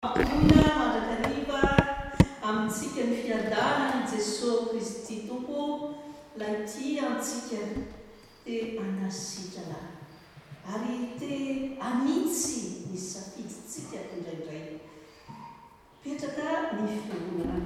Una madakariva amintsika ny fiadanany Jesosy Kristy Tompo laity antsika dia anasitrana ary te anitsy ny safiditsika indraindray petraka ny fiangonana.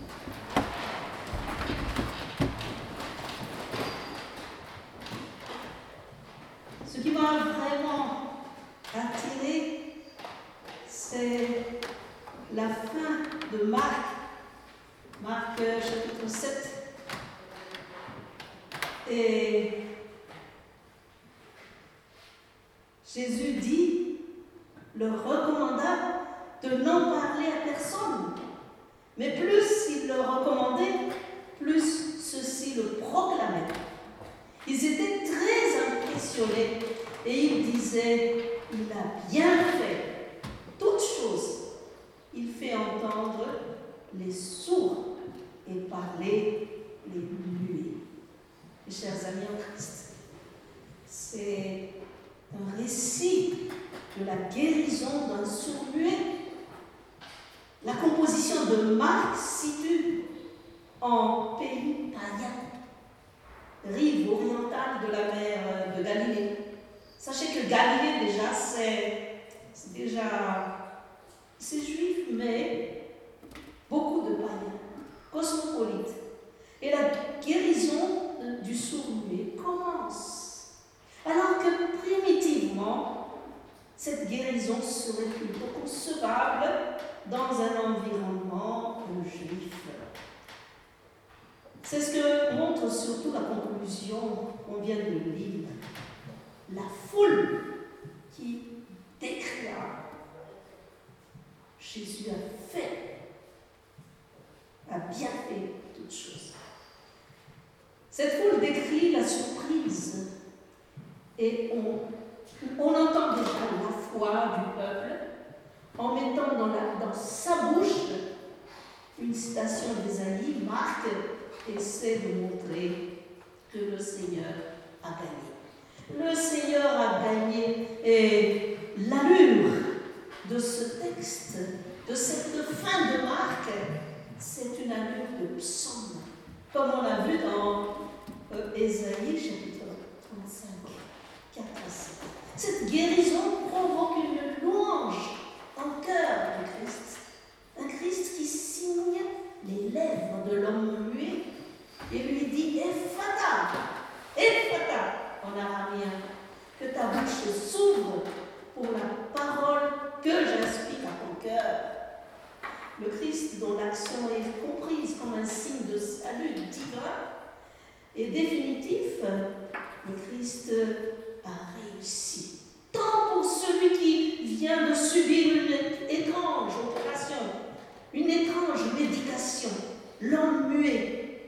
Ce qui m'a vraiment attiré, c'est la fin de Marc chapitre 7. Et Jésus dit, leur recommanda de n'en parler à personne. Mais plus il leur recommandait, plus ceux-ci le proclamaient. Ils étaient très impressionnés et ils disaient, il a bien fait toutes choses. Il fait entendre les sourds et parler les muets. Mes chers amis en Christ, c'est un récit de la guérison d'un sourd-muet. La composition de Marc situe en pays païen, rive orientale de la mer de Galilée. Sachez que Galilée déjà, c'est juif, mais beaucoup de païens, cosmopolites. Et la guérison du sourd-muet commence. Alors que primitivement, cette guérison serait plutôt concevable dans un environnement juif. C'est ce que montre surtout la conclusion qu'on vient de lire. La foule qui décria Jésus a bien fait toutes choses. Cette foule décrit la surprise et on entend déjà la foi du peuple en mettant dans sa bouche une citation d'Ésaïe. Marc essaie de montrer que le Seigneur a gagné. Le Seigneur a gagné et l'allure de ce texte, de cette fin de Marc, c'est une allure de psaume, comme on l'a vu dans Ésaïe chapitre 35, 4 à 7. Cette guérison provoque une louange en cœur du Christ, un Christ qui signe les lèvres de l'homme muet et lui dit Ephata, en araméen, que ta bouche s'ouvre pour la parole que j'inspire à ton cœur. Le Christ, dont l'action est comprise comme un signe de salut divin et définitif, le Christ a réussi. Tant pour celui qui vient de subir une étrange opération, une étrange médication, l'homme muet,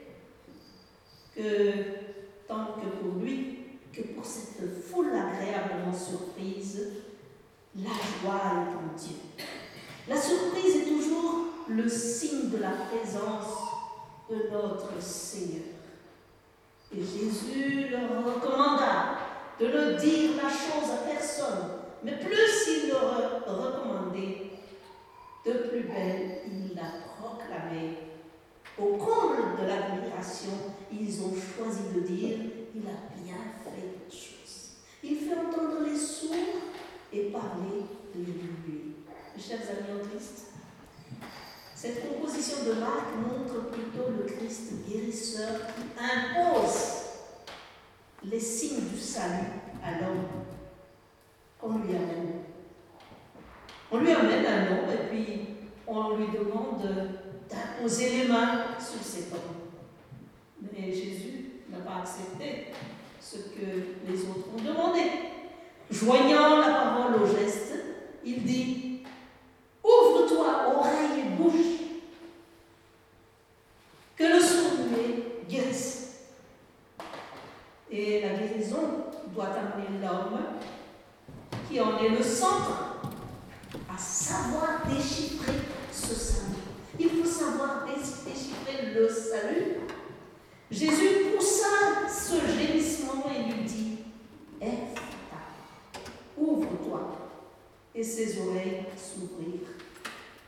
tant que pour lui, que pour cette foule agréablement surprise, la joie est en Dieu. La surprise est toujours le signe de la présence de notre Seigneur. Et Jésus leur recommanda de ne dire la chose à personne, mais plus il leur recommandait, de plus belle il la proclamait. Au comble de l'admiration, ils ont choisi de dire « Il a bien fait toutes choses. Il fait entendre les sourds et parler les muets. » Mes chers amis en Christ, cette composition de Marc montre plutôt le Christ guérisseur qui impose les signes du salut à l'homme qu'on lui amène. On lui amène un homme et puis on lui demande d'imposer les mains sur cet homme. Mais Jésus n'a pas accepté ce que les autres ont demandé. Joignant la parole au geste, il dit « Ouvre-toi, oreille et bouche, que le sourd-muet guérisse. » Et la guérison doit amener l'homme, qui en est le centre, à savoir déchiffrer ce salut. Il faut savoir déchiffrer le salut. Jésus poussa ce gémissement et lui dit « Ephata, ouvre-toi. » Et ses oreilles s'ouvrirent.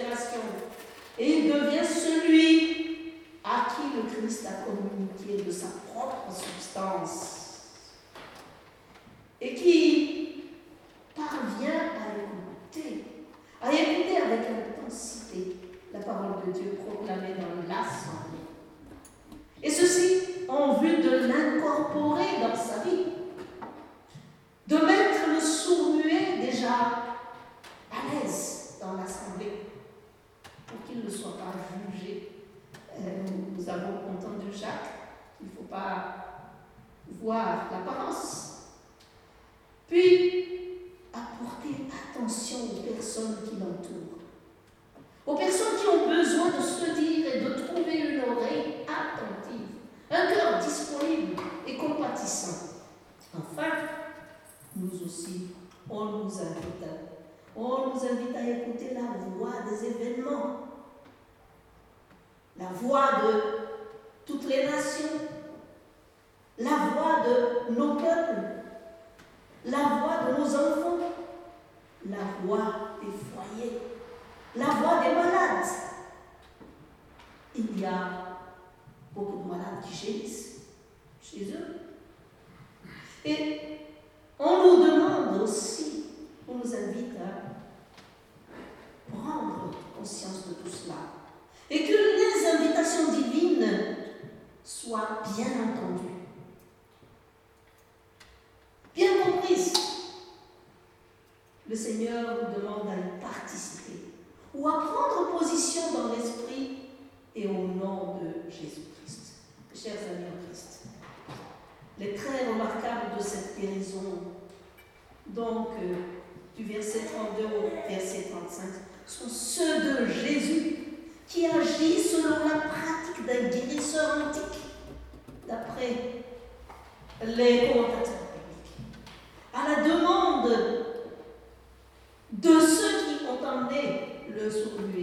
nations. Et il devient celui à qui le Christ a communiqué de sa propre substance et qui parvient à écouter avec intensité la parole de Dieu proclamée dans l'assemblée. Et ceci en vue de l'incorporer dans sa vie, de mettre le sourd-muet déjà à l'aise dans l'assemblée, pour qu'il ne soit pas jugé. Nous avons entendu Jacques, il ne faut pas voir l'apparence. Puis, apporter attention aux personnes qui l'entourent, aux personnes qui ont besoin de se dire et de trouver une oreille attentive, un cœur disponible et compatissant. Enfin, nous aussi, on nous invite à écouter la voix des événements, la voix de toutes les nations, la voix de nos peuples, la voix de nos enfants, la voix des foyers, la voix des malades. Il y a beaucoup de malades qui gémissent chez eux. Et on nous demande aussi, on nous invite à prendre conscience de tout cela. Et que les invitations divines soient bien entendues, bien comprises. Le Seigneur nous demande à y participer ou à prendre position dans l'esprit et au nom de Jésus-Christ. Chers amis en Christ, les traits remarquables de cette guérison, donc du verset 32 au verset 35, sont ceux de Jésus qui agit selon la pratique d'un guérisseur antique, d'après les commentateurs bibliques, à la demande de ceux qui ont emmené le sourd-muet,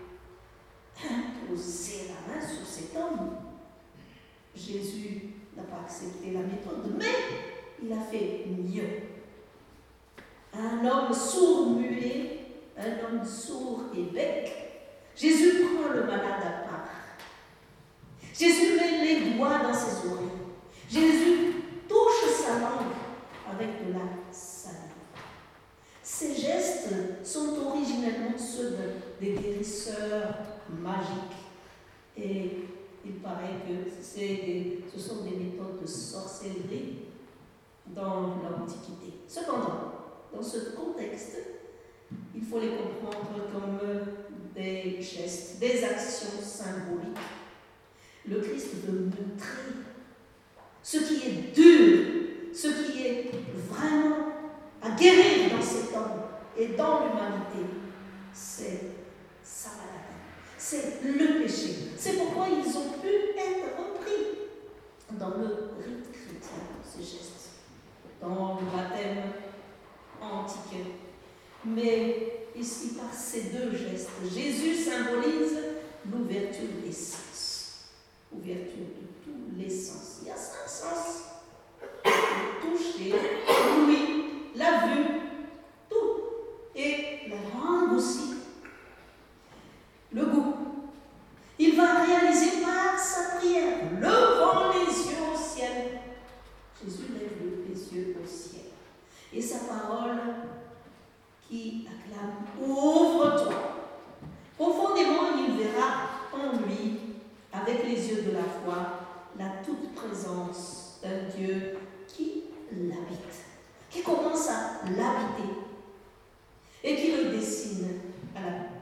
imposer la main sur cet homme. Jésus n'a pas accepté la méthode, mais il a fait mieux. Un homme sourd-muet, un homme sourd et bec, Jésus prend le malade à part. Jésus met les doigts dans ses oreilles. Jésus touche sa langue avec de la salive. Ces gestes sont originellement ceux des guérisseurs magiques. Et il paraît que ce sont des méthodes de sorcellerie dans l'Antiquité. Cependant, dans ce contexte, il faut les comprendre comme des gestes, des actions symboliques. Le Christ veut montrer ce qui est dur, ce qui est vraiment à guérir dans cet homme et dans l'humanité. C'est sa maladie, c'est le péché. C'est pourquoi ils ont pu être repris dans le rite chrétien, ces gestes, dans le baptême antique. Mais ici, par ces deux gestes, Jésus symbolise l'ouverture des sens. Ouverture de tous les sens. Il y a 5 sens. Le toucher, l'ouïe, la vue, tout. Et la langue aussi. Le goût. Il va réaliser par sa prière, levant les yeux au ciel. Jésus lève les yeux au ciel. Et sa parole qui acclame, ouvre-toi. Profondément, il verra en lui, avec les yeux de la foi, la toute présence d'un Dieu qui l'habite, qui commence à l'habiter et qui le destine à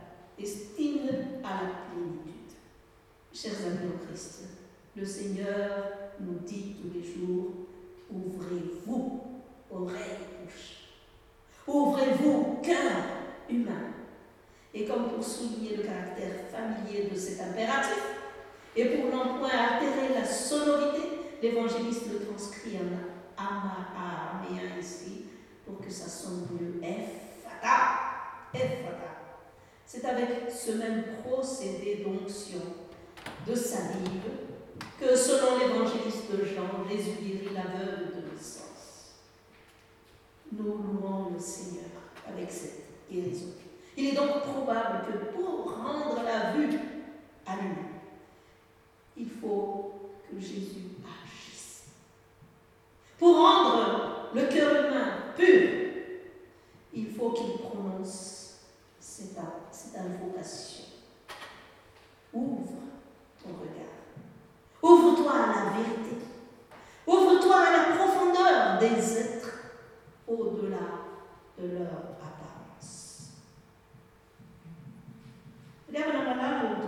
la plénitude. Chers amis en Christ, le Seigneur nous dit tous les jours, ouvrez-vous, oreilles et bouche. Ouvrez-vous, cœur humain. Et comme pour souligner le caractère familier de cet impératif, et pour non point altérer la sonorité, l'évangéliste le transcrit en araméen ici, pour que ça sonne mieux. Ephata. C'est avec ce même procédé d'onction, de salive, que selon l'évangéliste Jean, Jésus guérit l'aveugle de naissance. Nous louons le Seigneur avec cette guérison. Il est donc probable que pour faut que Jésus agisse. Pour rendre le cœur humain pur, il faut qu'il prononce cette invocation. Ouvre ton regard. Ouvre-toi à la vérité. Ouvre-toi à la profondeur des êtres au-delà de leur apparence. Vediamo la malaudu.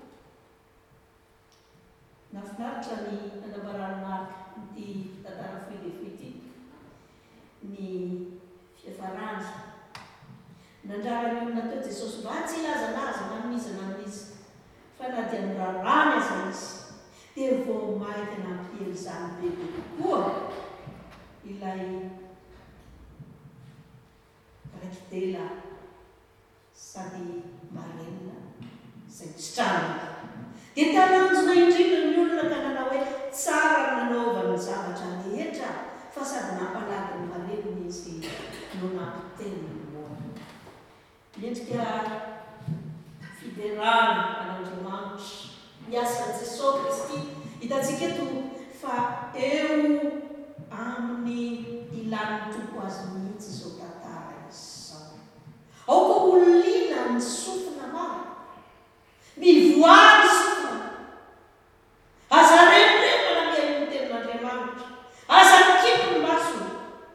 Nafinaritra ny anabaran'ny ity tantara fohy ny fiafarany. Nandrara ny olona teo Jesosy mba tsy ilazalaza nanomizy. Fa na dia nirarany aza izy. Dia vao mainka nampihely izany bebe kokoa ilay raikidela sady marenina izay tsitrana. Dia talanjona indrindra ny olona ka nanao hoe tsara nanaovany zavatra rehetra fa sady nampalady ny marenina izy no nampiteny moana. Miendrika fiderana an'Andriamanitra miasa Jesosy Kristy hitantsika eto fa eo amin'ny ilan'ny tompo azy mihitsy izao tantara izao. Ao koa olona ny sofina maro, mivoary sofina, aza remremana mihaino ny tenin'Andriamanitra, aza mikipo ny masony,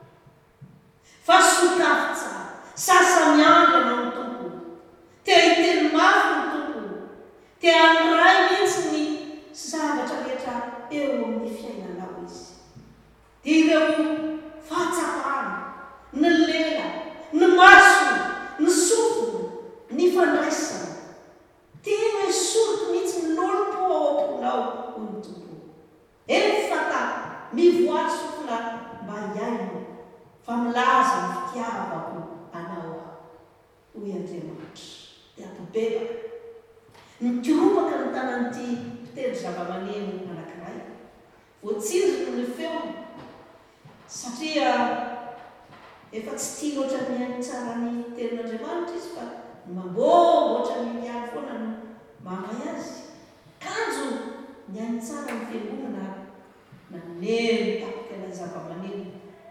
fa sokafy tsara, sasa miandrina ny tompo, te hiteny mafy ny tompo, te handray mihitsy ny zavatra rehetra eo amin'ny fiainanao izy. Dia ireo fahatsapana, ny lela, ny masona, ny sofina, ny fandraisana, tena soroko mihitsy ny lolompo ao am-ponao ho ny tompo. Eny fata mivoary sofina mba hiaino, fa milaza ny fitiavako anao hoy Andriamanitra. Dia ampibebaka. Nikiropaka ny tanan'ity mpitendry zava-maneno anankiray. Voatsindrika ny feony. Satria efa tsy tia loatra mihaino tsara ny tenin'Andriamanitra izy fa mamboatra mihaino foana no mamay azy. Kanjo mihaino tsara ny fiangonana na neny tapaka ilay zava-maneno.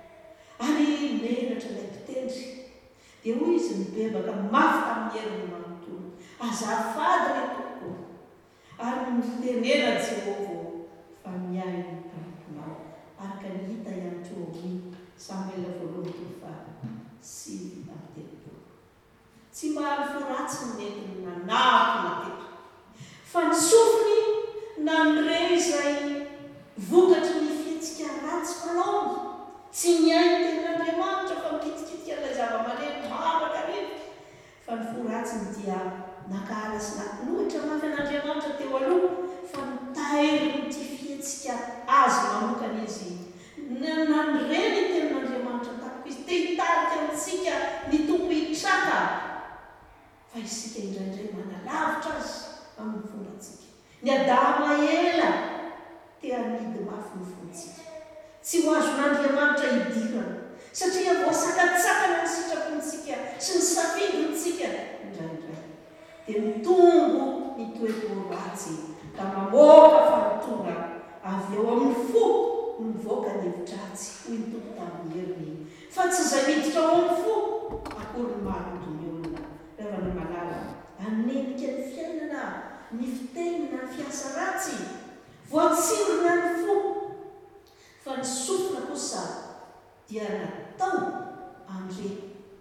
Ary menatra ilay mpitendry. Dia hoy izy mibebaka mafy tamin'ny herin'ny manontolo. Azafady ry tompoko. Ary mitenena Jehovah fa mihaino ny tamponao. Araka ny hita ihany koa amin'ny Samuela voalohany sivy amby telopolo. Tsy maro foratsy ny nentiny nanapona teto. Fa ny sofiny na ny rey izay vokatry ny fihetsika ratsy falaony. Tsy mihaino tenin'Andriamanitra fa mikitikitika ilay zava-maneno marakarivotra. Fa ny foratsiny dia nakahala sy nakoloatra mafy an'Andriamanitra teo aloha fa nitahiry ny fihetsika azy manokana izy. Na ny reny tenin'Andriamanitra tapoko izy te hitarika amintsika ny tompo hitraka. Fa isika indraindray manalavitra azy amin'ny fondratsika. Ny Adama ela te hanidy mafy ny fontsika. Tsy ho azon'Andriamanitra hidirana satria voasakatsakana ny sitrapontsika sy ny safidintsika indraindray. Dia mitombo ny toe-po ratsy ka mamoaka fanontona avy eo amin'ny fo mivoaka ny hevitratsy hoy ny tompo tamin'ny heriny. Fa tsy izay miditra ao amin'ny fo akory ny marodony olona. Rehefa ny malala anenika ny fiainana, ny fitenina, ny fiasa ratsy, voatsirona ny fo. Fa ny sofina kosa dia natao andre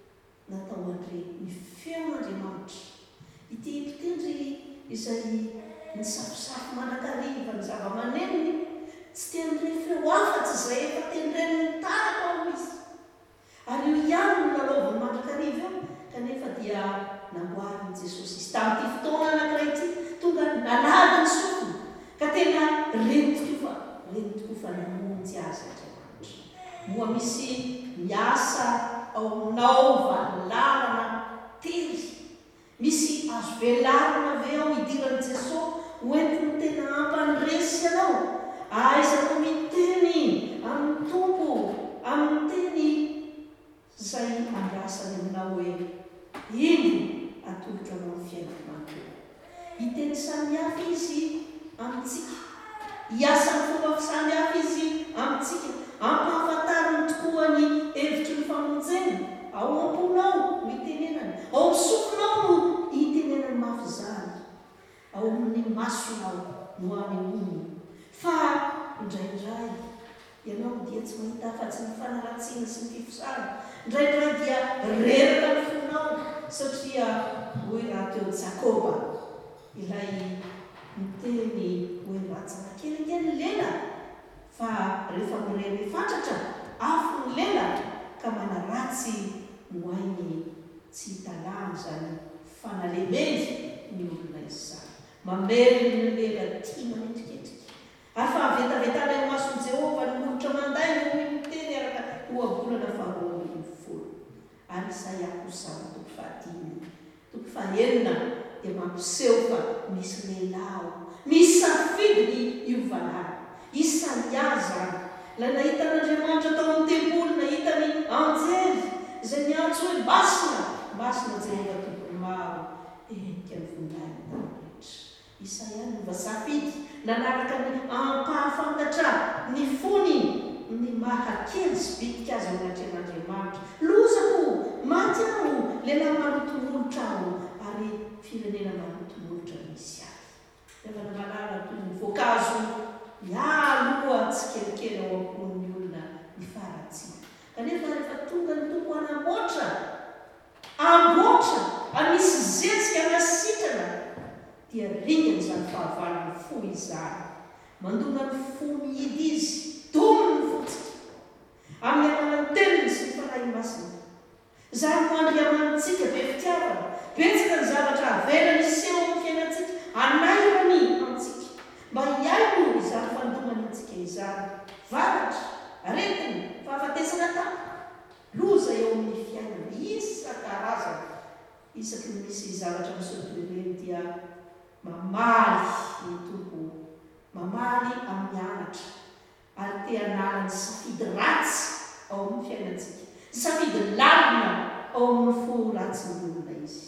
ny feon'Andriamanitra. Ity mpitendry izay ny safosafo manakariva ny zava-manenony tsy tendre feo afa-tsy izay efa tendreny ny taraka ao izy. Ary io ihany no nalaovany mandrakariva eo kanefa dia namboariny Jesosy izy tamin'ity fotoana anankiray ity tonga nalady ny sofina ka tena reny tokoa fa namonjy azy Andriamanitra. Moa misy miasa ao aminao valalana tery. Misy azo velarina avy ao idiran'i Jesosy hoentiny tena ampandresy ianao. Aizako miteny amin'ny tompo, amin'ny teny izay andrasany aminao hoe ino atolotra anao amin'ny fiainana manontolo. Hiteny samihafa izy amintsika. hiasany fomba fisamy hafa izy amintsika ampahafantariny tokoa ny hevitry ny famonjena ao amponao no itenenany ao misofinao no itenenany mafy zany ao amin'ny masonao no amin'ny fa indraindray ianao dia tsy mahita afa-tsy ny fanaratsiana sy ny fifosana indraindray dia reraka ny fonao satria hoe raha teo Jakoba ilay miteny hoe ratsana kelikely lela fa rehefa mireny fatratra afo ny lela ka manaratsy no ainy tsy hitalany zany fanalemeny ny olona izany mamely ny lela tia manendrikendriky ary fa avetavetana eo mason'i Jehova ny molotra manday no miteny araka hoabolana faharoa folo ary Isaia kosa toko fahaenina dia mampiseho fa misy lehilahy misy safidiny iovanany Isaia zany la nahita n'Andriamanitra tao amin'ny tempolo nahitany anjely izay miantso hoe masina Jehova tompony maro enika ny voninahiny rehetra Isaia nova safidy nanaraka ny ampahafantatra ny fony ny mahakely sy bitika azy ao anaty an'Andriamanitra lozako maty aho lehilahy malotomolotra aho ary firenena malotomolotra misy ahy rehefa namalala toy ny voankazo mialoha tsy kelikely ao ampon'ny olona ny faratsina kanefa rehefa tonga ny tompo anamboatra anisy zetsika nasitrana dia ringany zany fahavaliny fo izany mandona ny fo mihidy izy dominy ny fotsika amin'ny alalan'ny teniny sy ny fanahy masina zany no andriamanitsika be fitiavana betsaka ny zavatra avelany seho amin'ny fiainantsika anairany antsika mba hiaino izany fandomany antsika izany varatra aretiny fahafatesana tany loza eo amin'ny fiainana isan-karazana isaky ny misy zavatra misotoireny dia mamaly ny tompo mamaly amin'ny anatra ary te hanalany safidy ratsy ao amin'ny fiainantsika safidy lalina ao amin'ny fo ratsy ny olona izy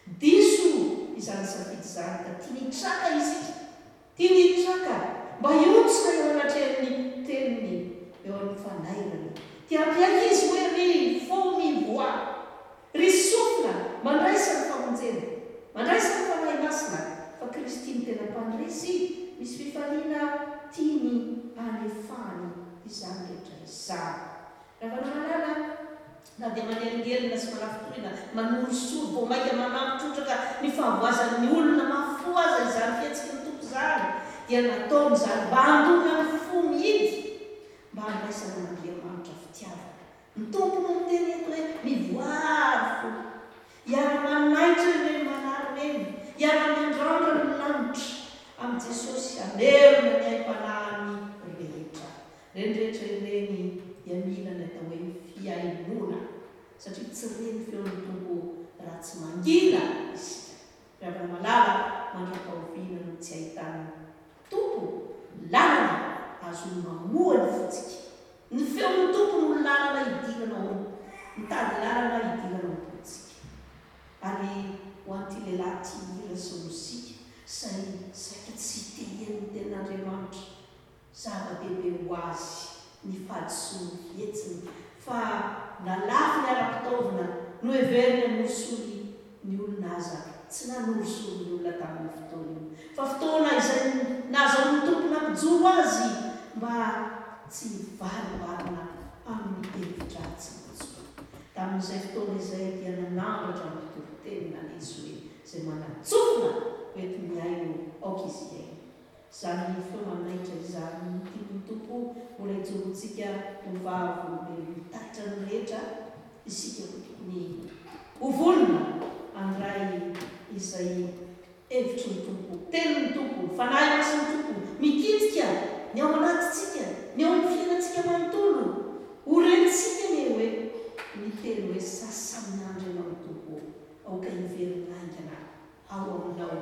diso izany safidy zany ka tianitraka isika tianitraka mba iontsona eo anatrehan'ny teniny eo amin'ny fanairany tiampiaka izy hoe ry fo mivoa ry sofina mandraisany famonjena mandraisany fanahy masina fa Kristy ny tena mpandresy misy fifaliana tiany anefany izany rehetra izany raha namalala na dia manelingelina sy manafitorina manorosory vao maika manampitrotraka ny fahavoazan'ny olona mafoaza izany fiatsika ny tompo zany dia nataony zany mba handona ny fo mihidy mba handraisana n'Andriamanitra fitiavana ny tompo no miteny eto hoe mivoary fo iara-manaitra ireny manary reny iara-miandrandra ny lanitra amin'ny Jesosy amerina ny aim-panahiny rehetra rehetra ireny dia mila ny atao hoe fiainona satria tsy reny feon'ny tompo raha tsy mangina isika raha malala mandra-pahoviana no tsy ahitana tompo lalana azo mamoa ny fotsika ny feon'ny tompo no lalana idinanao mitady lalana idinanao fotsika ary ho anty lehilahy tia sy mosika saika tsy teheny ten'Andriamanitra zava-dehibe ho azy ny fadisoa ny fietsiny fa nalafy ny ara-pitaovana no heverina norsony ny olona aza tsy nanorosony ny olona tamin'ny fotoana fa fotoana izay nazaon'ny tompo nampijoro azy mba tsy varivarina amin'ny hevitratsy matsona tamin'izay fotoana izay dia nanambatra mitoritenina izy hoe izay manatsofina oety miaino aoka izy iaino zany feo manaitra izany tiany tompo mbola hijorontsika hovavo mitaritra ny rehetra isika tokony hovolona andray izay hevitry ny tompo teniny tompo fanahy masiny tompo mikitika ny ao anatytsika ny ao amin'ny fiainantsika manontolo horentsika ny hoe miteny hoe sasaminandro ianao ny tompo aoka hiverin'aingana ao aminao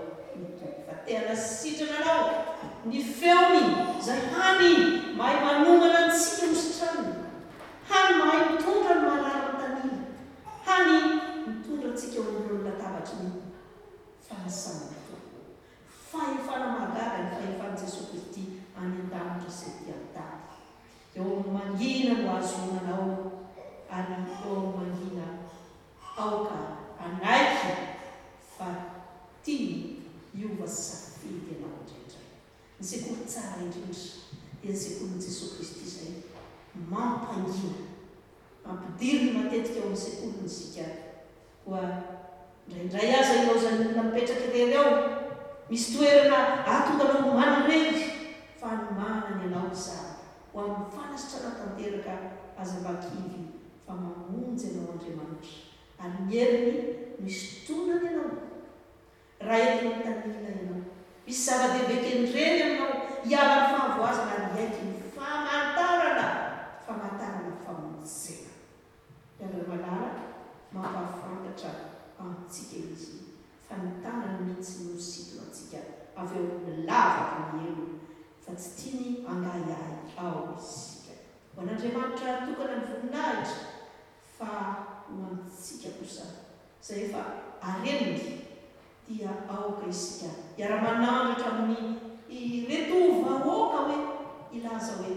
fa tena sitrana anao ny feony zay hany mahay manomana antsika mositraniny hany mahay mitondra ny mararantany hany mitondra antsika eo amin'ny latabatra ny fanasana tompo fanamagara ny fahefan'i Jesosy Kristy any an-danitra sy aty an-tany. Eo mangina no azonanao ary eo mangina aoka anaiky fa tia iova safidy ianao indraindray. Ny sekoly tsara indrindra dia ny sekolin'i Jesosy Kristy izay mampangina, mampidiriny matetika eo amin'ny sekoliny sika. Koa indraindray aza ianao zany napetraky irery ao, misy toerana atonganao manorery fa ny manany ianao izany ho amin'ny fanasitra tanteraka azambakivy fa mamonjy ianao Andriamanitra. Ary ny heriny misy tonany ianao, raha ety mitanila ianao, misy zava-dehibe kenireny ianao hiala ny fahavoazana ary aiky ny famantarana famonjena. Andry Malala mampahafantatra amintsika izy fa ny tanany mihitsy no sitona antsika avy eo lavaka ny elo fa tsy tiany angaiay ao isika. Ho an'Andriamanitra tokana ny voninahitra fa ho antsika kosa izay efa areniny dia aoka isika hiara-manandratra amin'ny reto vahoaka hoe ilaza hoe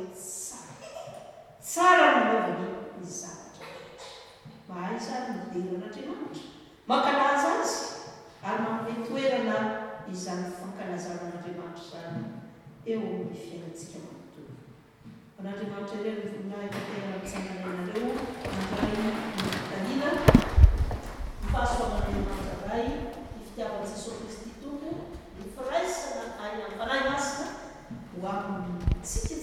tsara ny lovany ny zavatra. Mahay izany mideran'Andriamanitra mankalaza azy ary manome toerana izany fankalazan'Andriamanitra izany eo amin'ny fiainantsika manontolo. An'Andriamanitra ireo ny voninahitra tena mitsangananareo mandray mitanina ny fahasoavan'Andriamanitra ray, ny fitiavan'i Jesosy Kristy Tompo, ny firaisana any amin'ny fanahy masina ho amintsika